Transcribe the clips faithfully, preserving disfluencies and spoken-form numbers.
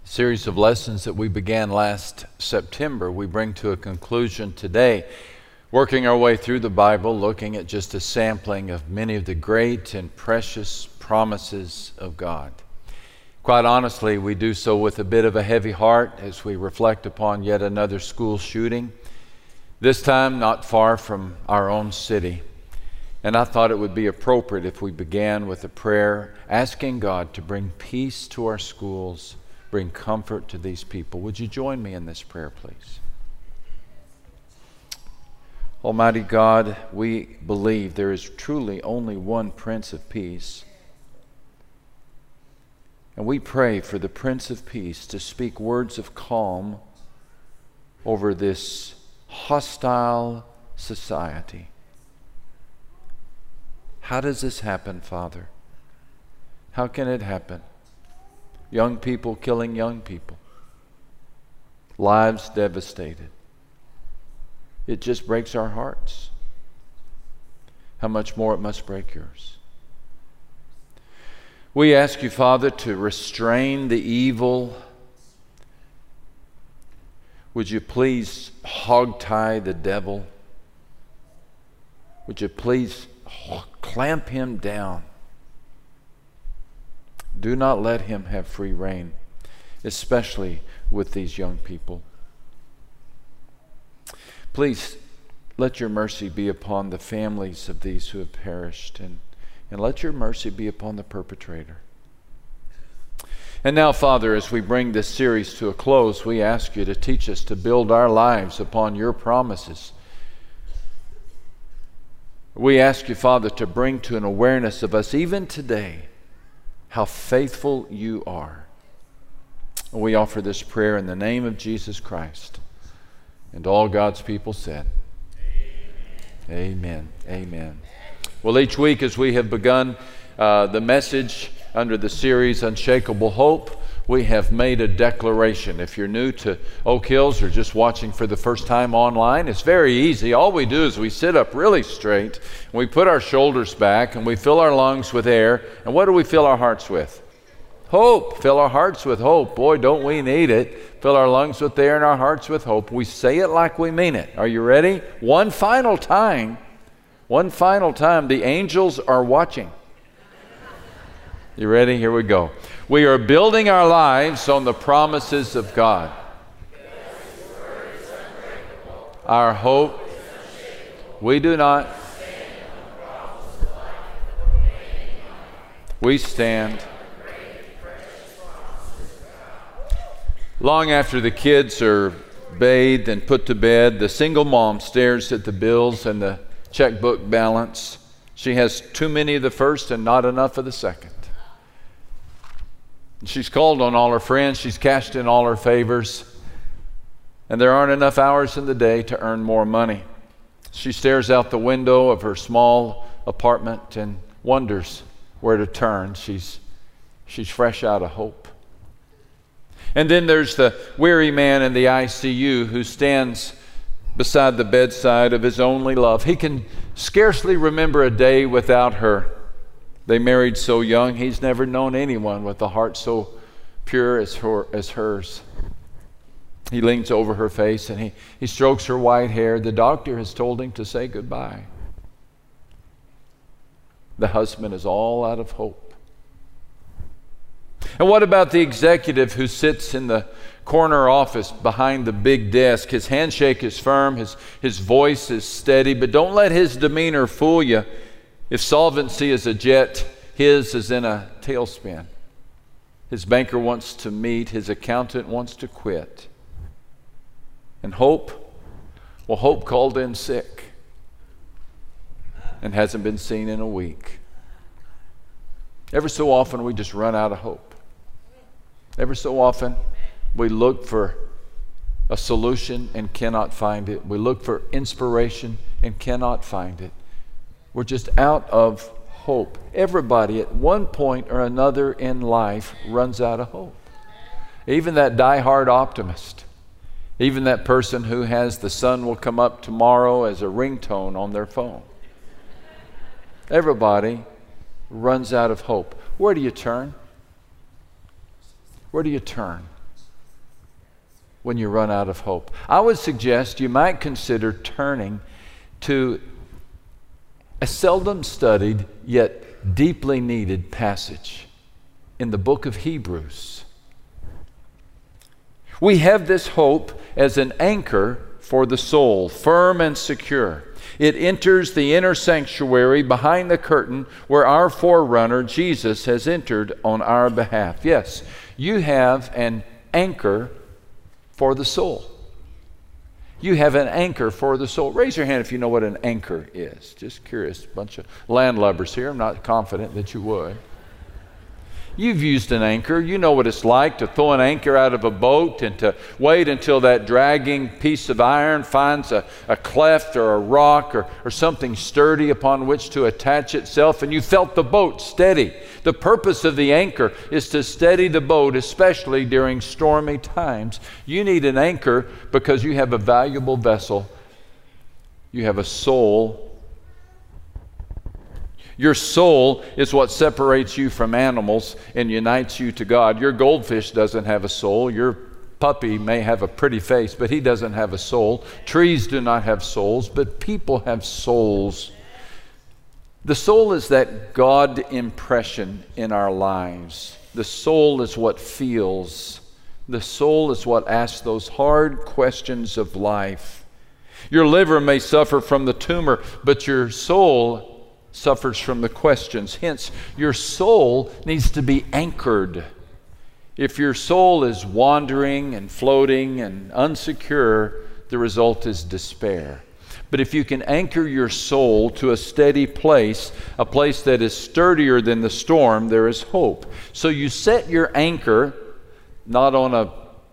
Series of lessons that we began last September, we bring to a conclusion today, working our way through the Bible, looking at just a sampling of many of the great and precious promises of God. Quite honestly, we do so with a bit of a heavy heart as we reflect upon yet another school shooting, this time not far from our own city. And I thought it would be appropriate if we began with a prayer asking God to bring peace to our schools, bring comfort to these people. Would you join me in this prayer, please? Almighty God, we believe there is truly only one Prince of Peace. And we pray for the Prince of Peace to speak words of calm over this hostile society. How does this happen, Father? How can it happen? Young people killing young people. Lives devastated. It just breaks our hearts. How much more it must break yours. We ask you, Father, to restrain the evil. Would you please hogtie the devil? Would you please clamp him down? Do not let him have free rein, especially with these young people. Please let your mercy be upon the families of these who have perished, and, and let your mercy be upon the perpetrator. And now, Father, as we bring this series to a close, we ask you to teach us to build our lives upon your promises. We ask you, Father, to bring to an awareness of us even today how faithful you are. We offer this prayer in the name of Jesus Christ. And all God's people said, Amen. Amen. Amen. Well, each week as we have begun uh, the message under the series Unshakable Hope, we have made a declaration. If you're new to Oak Hills or just watching for the first time online, it's very easy. All we do is we sit up really straight, and we put our shoulders back, and we fill our lungs with air. And what do we fill our hearts with? Hope. Fill our hearts with hope. Boy, don't we need it. Fill our lungs with air and our hearts with hope. We say it like we mean it. Are you ready? One final time. One final time. The angels are watching. You ready? Here we go. We are building our lives on the promises of God. Our hope, we do not. We stand. Long after the kids are bathed and put to bed, the single mom stares at the bills and the checkbook balance. She has too many of the first and not enough of the second. She's called on all her friends. She's cashed in all her favors. And there aren't enough hours in the day to earn more money. She stares out the window of her small apartment and wonders where to turn. She's, she's fresh out of hope. And then there's the weary man in the I C U who stands beside the bedside of his only love. He can scarcely remember a day without her. They married so young, he's never known anyone with a heart so pure as, her, as hers. He leans over her face and he, he strokes her white hair. The doctor has told him to say goodbye. The husband is all out of hope. And what about the executive who sits in the corner office behind the big desk? His handshake is firm, his, his voice is steady, but don't let his demeanor fool you. If solvency is a jet, his is in a tailspin. His banker wants to meet, his accountant wants to quit. And hope, well, hope called in sick and hasn't been seen in a week. Ever so often we just run out of hope. Ever so often we look for a solution and cannot find it. We look for inspiration and cannot find it. We're just out of hope. Everybody at one point or another in life runs out of hope. Even that die-hard optimist. Even that person who has the sun will come up tomorrow as a ringtone on their phone. Everybody runs out of hope. Where do you turn? Where do you turn? when you run out of hope? I would suggest you might consider turning to a seldom studied yet deeply needed passage in the book of Hebrews. We have this hope as an anchor for the soul, firm and secure. It enters the inner sanctuary behind the curtain where our forerunner, Jesus, has entered on our behalf. Yes, you have an anchor for the soul. You have an anchor for the soul. Raise your hand if you know what an anchor is. Just curious. A bunch of landlubbers here. I'm not confident that you would. You've used an anchor. You know what it's like to throw an anchor out of a boat and to wait until that dragging piece of iron finds a, a cleft or a rock or, or something sturdy upon which to attach itself, and you felt the boat steady. The purpose of the anchor is to steady the boat, especially during stormy times. You need an anchor because you have a valuable vessel. You have a soul. Your soul is what separates you from animals and unites you to God. Your goldfish doesn't have a soul. Your puppy may have a pretty face, but he doesn't have a soul. Trees do not have souls, but people have souls. The soul is that God impression in our lives. The soul is what feels. The soul is what asks those hard questions of life. Your liver may suffer from the tumor, but your soul suffers from the questions. Hence, your soul needs to be anchored. If your soul is wandering and floating and unsecure, the result is despair. But if you can anchor your soul to a steady place, a place that is sturdier than the storm, there is hope. So you set your anchor not on a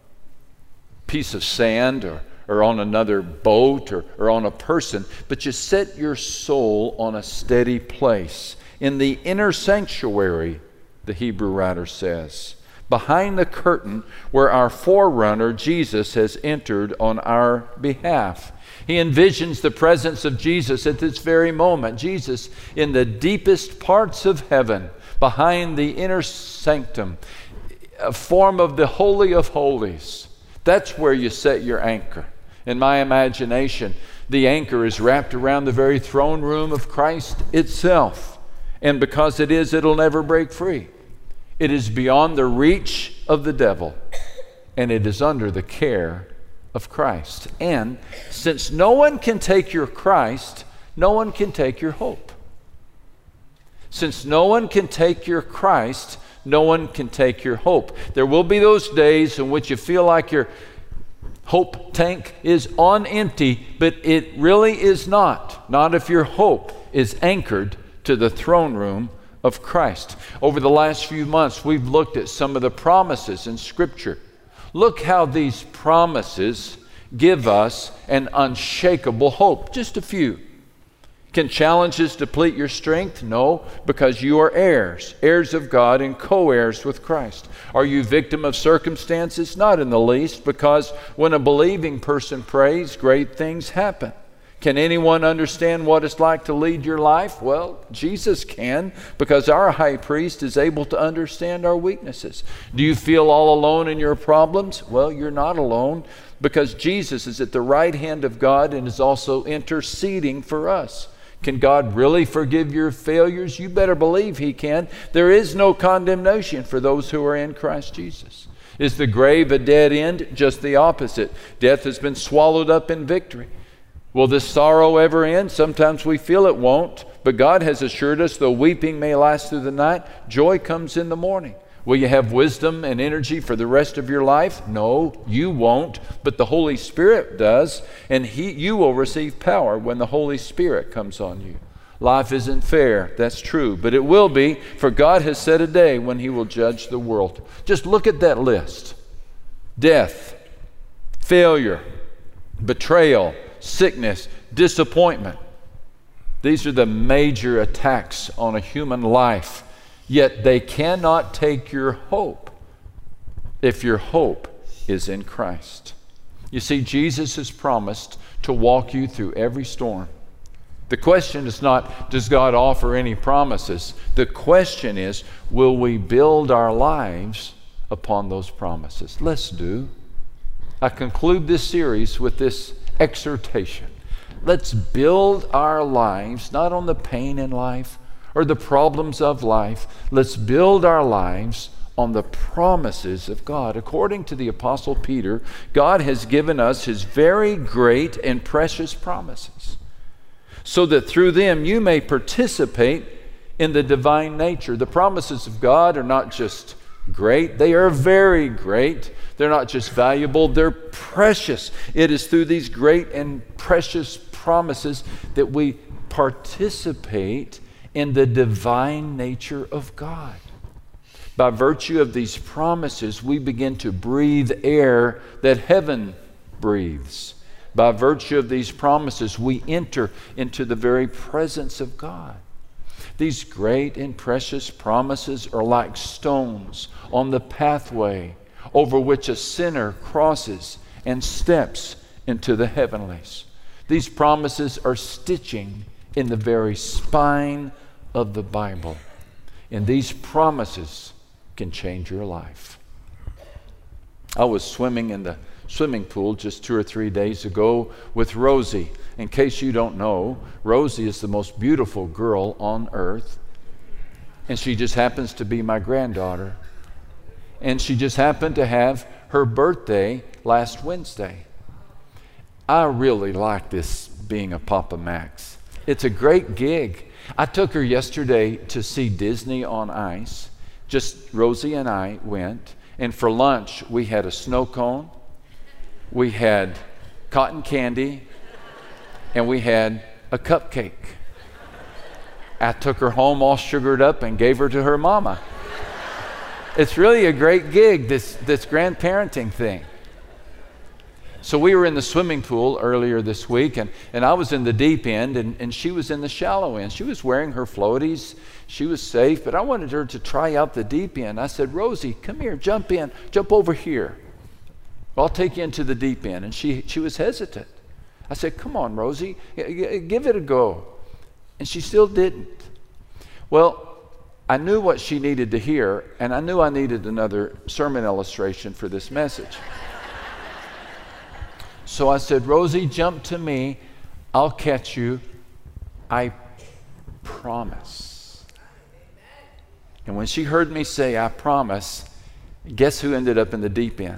piece of sand or or on another boat or, or on a person, but you set your soul on a steady place. In the inner sanctuary, the Hebrew writer says, behind the curtain where our forerunner, Jesus, has entered on our behalf. He envisions the presence of Jesus at this very moment. Jesus in the deepest parts of heaven, behind the inner sanctum, a form of the Holy of Holies. That's where you set your anchor. In my imagination, the anchor is wrapped around the very throne room of Christ itself. And because it is, it'll never break free. It is beyond the reach of the devil, and it is under the care of Christ. And since no one can take your Christ, no one can take your hope. Since no one can take your Christ, no one can take your hope. There will be those days in which you feel like your hope tank is on empty, but it really is not. Not if your hope is anchored to the throne room of Christ. Over the last few months, we've looked at some of the promises in Scripture. Look how these promises give us an unshakable hope. Just a few. Can challenges deplete your strength? No, because you are heirs, heirs of God and co-heirs with Christ. Are you victim of circumstances? Not in the least, because when a believing person prays, great things happen. Can anyone understand what it's like to lead your life? Well, Jesus can, because our high priest is able to understand our weaknesses. Do you feel all alone in your problems? Well, you're not alone, because Jesus is at the right hand of God and is also interceding for us. Can God really forgive your failures? You better believe He can. There is no condemnation for those who are in Christ Jesus. Is the grave a dead end? Just the opposite. Death has been swallowed up in victory. Will this sorrow ever end? Sometimes we feel it won't, but God has assured us, though weeping may last through the night, joy comes in the morning. Will you have wisdom and energy for the rest of your life? No, you won't, but the Holy Spirit does, and he, you will receive power when the Holy Spirit comes on you. Life isn't fair, that's true, but it will be, for God has set a day when He will judge the world. Just look at that list. Death, failure, betrayal, sickness, disappointment. These are the major attacks on a human life. Yet they cannot take your hope if your hope is in Christ. You see, Jesus has promised to walk you through every storm. The question is not, does God offer any promises? The question is, will we build our lives upon those promises? Let's do. I conclude this series with this exhortation. Let's build our lives not on the pain in life or the problems of life. Let's build our lives on the promises of God. According to the Apostle Peter, God has given us His very great and precious promises, so that through them you may participate in the divine nature. The promises of God are not just great, they are very great. They're not just valuable, they're precious. It is through these great and precious promises that we participate in the divine nature of God. By virtue of these promises, we begin to breathe air that heaven breathes. By virtue of these promises, we enter into the very presence of God. These great and precious promises are like stones on the pathway over which a sinner crosses and steps into the heavenlies. These promises are stitching in the very spine of the Bible. And these promises can change your life. I was swimming in the swimming pool just two or three days ago with Rosie. In case you don't know, Rosie is the most beautiful girl on earth, and she just happens to be my granddaughter. And she just happened to have her birthday last Wednesday. I really like this being a Papa Max. It's a great gig. I took her yesterday to see Disney on Ice. Just Rosie and I went, and for lunch we had a snow cone, we had cotton candy, and we had a cupcake. I took her home all sugared up and gave her to her mama. It's really a great gig, this, this grandparenting thing. So we were in the swimming pool earlier this week, and, and I was in the deep end, and, and she was in the shallow end. She was wearing her floaties. She was safe, but I wanted her to try out the deep end. I said, Rosie, come here, jump in, jump over here. I'll take you into the deep end. And she, she was hesitant. I said, come on, Rosie, give it a go. And she still didn't. Well, I knew what she needed to hear, and I knew I needed another sermon illustration for this message. So I said, Rosie, jump to me. I'll catch you. I promise. And when she heard me say, I promise, guess who ended up in the deep end?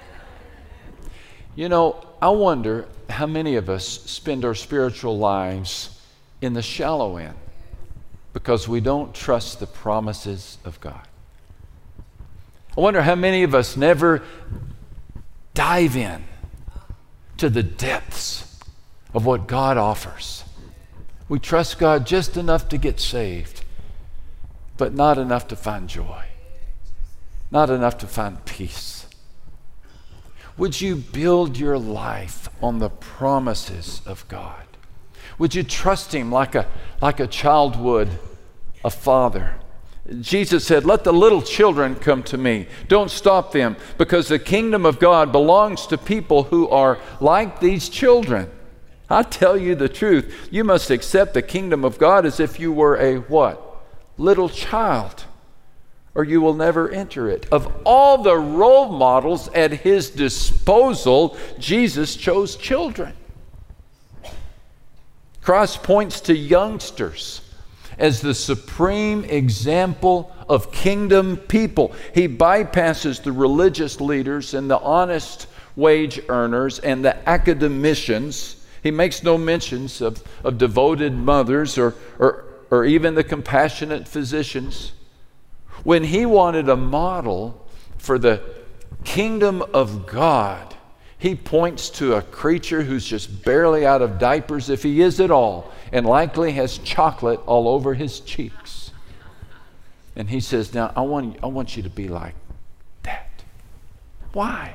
You know, I wonder how many of us spend our spiritual lives in the shallow end because we don't trust the promises of God. I wonder how many of us never dive in to the depths of what God offers. We trust God just enough to get saved, but not enough to find joy, not enough to find peace. Would you build your life on the promises of God? Would you trust Him like a, like a child would a father? Jesus said, let the little children come to me. Don't stop them, because the kingdom of God belongs to people who are like these children. I tell you the truth, you must accept the kingdom of God as if you were a what? Little child, or you will never enter it. Of all the role models at His disposal, Jesus chose children. Christ points to youngsters as the supreme example of kingdom people. He bypasses the religious leaders and the honest wage earners and the academicians. He makes no mentions of, of devoted mothers or, or, or even the compassionate physicians. When He wanted a model for the kingdom of God, He points to a creature who's just barely out of diapers, if he is at all, and likely has chocolate all over his cheeks. And He says, now I want, I want you to be like that. Why?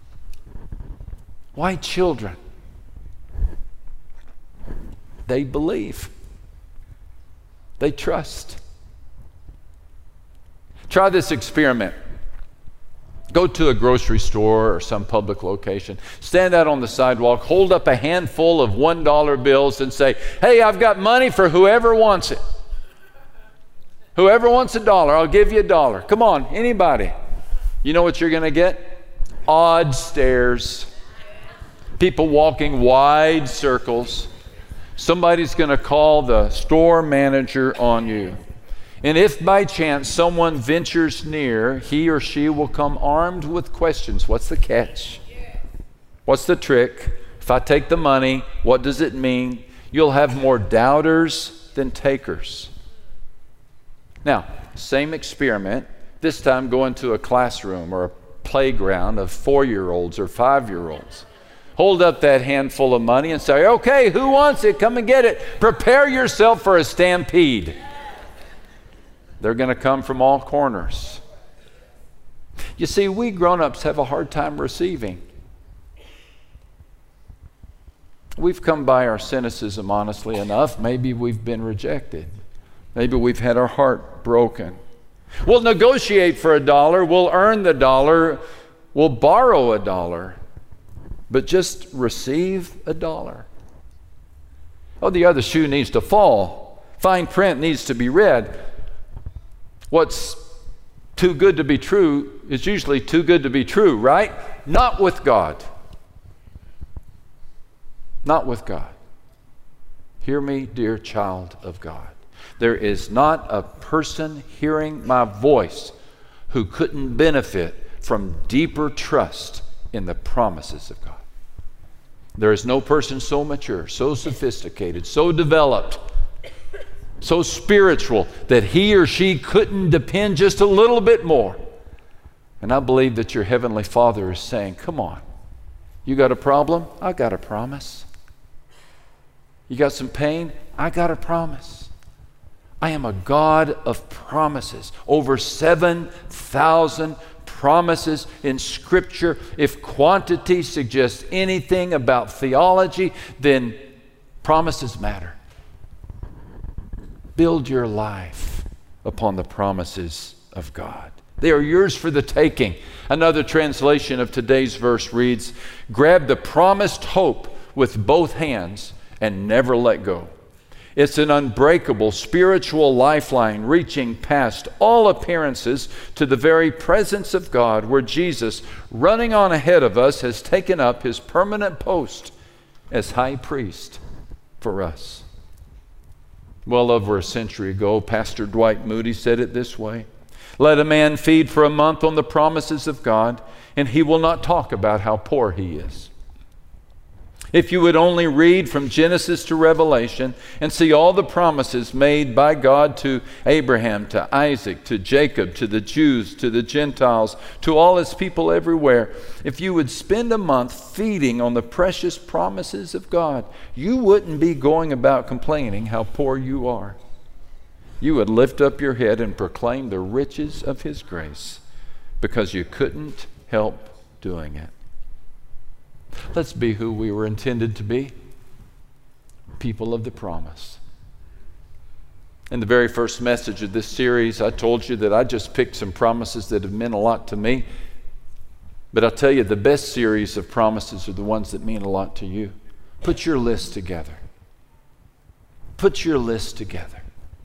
Why children? They believe. They trust. Try this experiment. Go to a grocery store or some public location. Stand out on the sidewalk, hold up a handful of one dollar bills and say, hey, I've got money for whoever wants it. Whoever wants a dollar, I'll give you a dollar. Come on, anybody. You know what you're going to get? Odd stares. People walking wide circles. Somebody's going to call the store manager on you. And if by chance someone ventures near, he or she will come armed with questions. What's the catch? What's the trick? If I take the money, what does it mean? You'll have more doubters than takers. Now, same experiment, this time go into a classroom or a playground of four-year-olds or five-year-olds. Hold up that handful of money and say, okay, who wants it? Come and get it. Prepare yourself for a stampede. They're going to come from all corners. You see, we grown-ups have a hard time receiving. We've come by our cynicism honestly enough. Maybe we've been rejected. Maybe we've had our heart broken. We'll negotiate for a dollar. We'll earn the dollar. We'll borrow a dollar. But just receive a dollar. Oh, the other shoe needs to fall. Fine print needs to be read. What's too good to be true is usually too good to be true, right? Not with God. Not with God. Hear me, dear child of God. There is not a person hearing my voice who couldn't benefit from deeper trust in the promises of God. There is no person so mature, so sophisticated, so developed, so spiritual that he or she couldn't depend just a little bit more. And I believe that your Heavenly Father is saying, come on, you got a problem? I got a promise. You got some pain? I got a promise. I am a God of promises. Over seven thousand promises in Scripture. If quantity suggests anything about theology, then promises matter. Build your life upon the promises of God. They are yours for the taking. Another translation of today's verse reads, grab the promised hope with both hands and never let go. It's an unbreakable spiritual lifeline reaching past all appearances to the very presence of God, where Jesus, running on ahead of us, has taken up his permanent post as high priest for us. Well over a century ago, Pastor Dwight Moody said it this way: let a man feed for a month on the promises of God, and he will not talk about how poor he is. If you would only read from Genesis to Revelation and see all the promises made by God to Abraham, to Isaac, to Jacob, to the Jews, to the Gentiles, to all his people everywhere, if you would spend a month feeding on the precious promises of God, you wouldn't be going about complaining how poor you are. You would lift up your head and proclaim the riches of his grace because you couldn't help doing it. Let's be who we were intended to be, people of the promise. In the very first message of this series, I told you that I just picked some promises that have meant a lot to me. But I'll tell you, the best series of promises are the ones that mean a lot to you. Put your list together. Put your list together.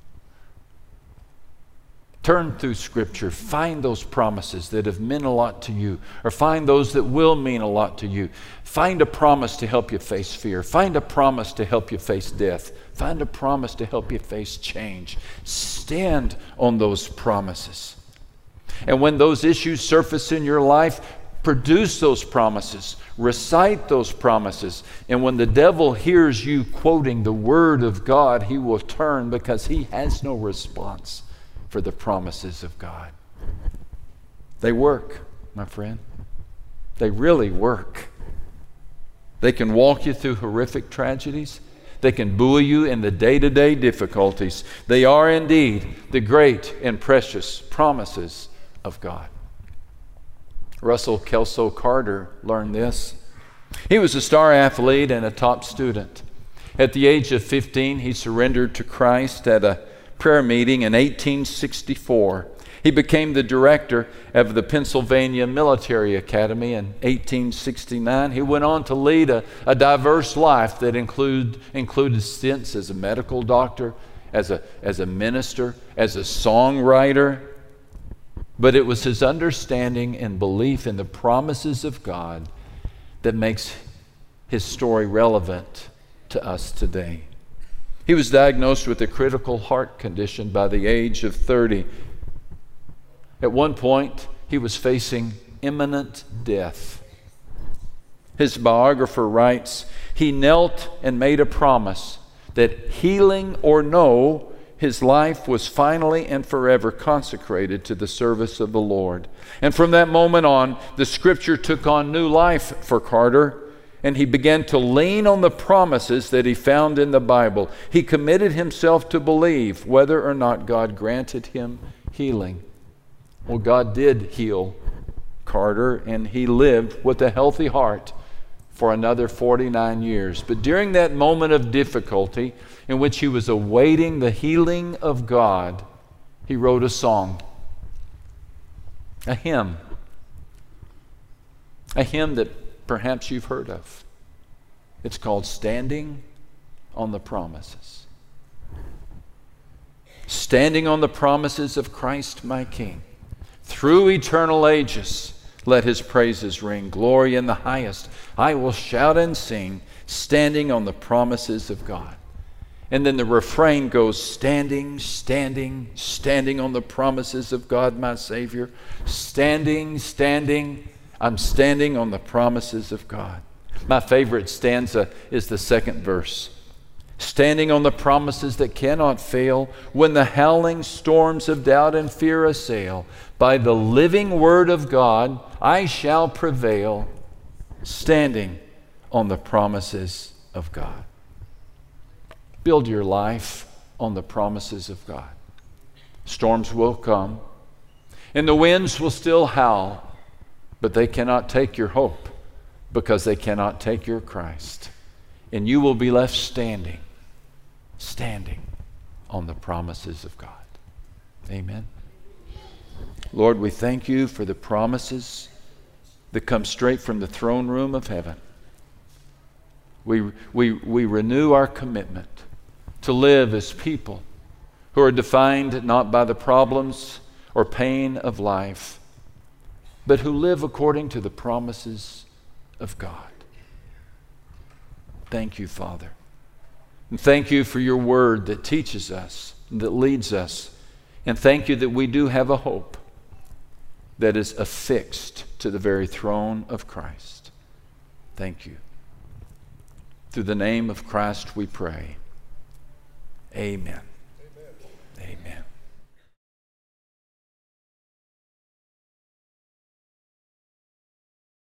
Turn through Scripture, find those promises that have meant a lot to you, or find those that will mean a lot to you. Find a promise to help you face fear. Find a promise to help you face death. Find a promise to help you face change. Stand on those promises. And when those issues surface in your life, produce those promises. Recite those promises. And when the devil hears you quoting the Word of God, he will turn because he has no response for the promises of God. They work, my friend. They really work. They can walk you through horrific tragedies. They can buoy you in the day-to-day difficulties. They are indeed the great and precious promises of God. Russell Kelso Carter learned this. He was a star athlete and a top student. At the age of fifteen, he surrendered to Christ at a prayer meeting in eighteen sixty-four. He became the director of the Pennsylvania Military Academy in eighteen sixty-nine. He went on to lead a, a diverse life that include, included stints as a medical doctor, as a, as a minister, as a songwriter. But it was his understanding and belief in the promises of God that makes his story relevant to us today. He was diagnosed with a critical heart condition by the age of thirty. At one point, he was facing imminent death. His biographer writes, he knelt and made a promise that, healing or no, his life was finally and forever consecrated to the service of the Lord. And from that moment on, the Scripture took on new life for Carter, and he began to lean on the promises that he found in the Bible. He committed himself to believe whether or not God granted him healing. Well, God did heal Carter, and he lived with a healthy heart for another forty-nine years. But during that moment of difficulty in which he was awaiting the healing of God, he wrote a song, a hymn, a hymn that perhaps you've heard of. It's called Standing on the Promises. Standing on the promises of Christ my King, through eternal ages, let his praises ring. Glory in the highest, I will shout and sing, standing on the promises of God. And then the refrain goes, standing, standing, standing on the promises of God, my Savior. Standing, standing, I'm standing on the promises of God. My favorite stanza is the second verse. Standing on the promises that cannot fail, when the howling storms of doubt and fear assail, by the living word of God I shall prevail, standing on the promises of God. Build your life on the promises of God. Storms will come, and the winds will still howl, but they cannot take your hope, because they cannot take your Christ. And you will be left standing, standing on the promises of God. Amen. Lord, we thank you for the promises that come straight from the throne room of heaven. We, we, we renew our commitment to live as people who are defined not by the problems or pain of life, but who live according to the promises of God. Thank you, Father. And thank you for your word that teaches us, that leads us. And thank you that we do have a hope that is affixed to the very throne of Christ. Thank you. Through the name of Christ we pray. Amen. Amen. Amen.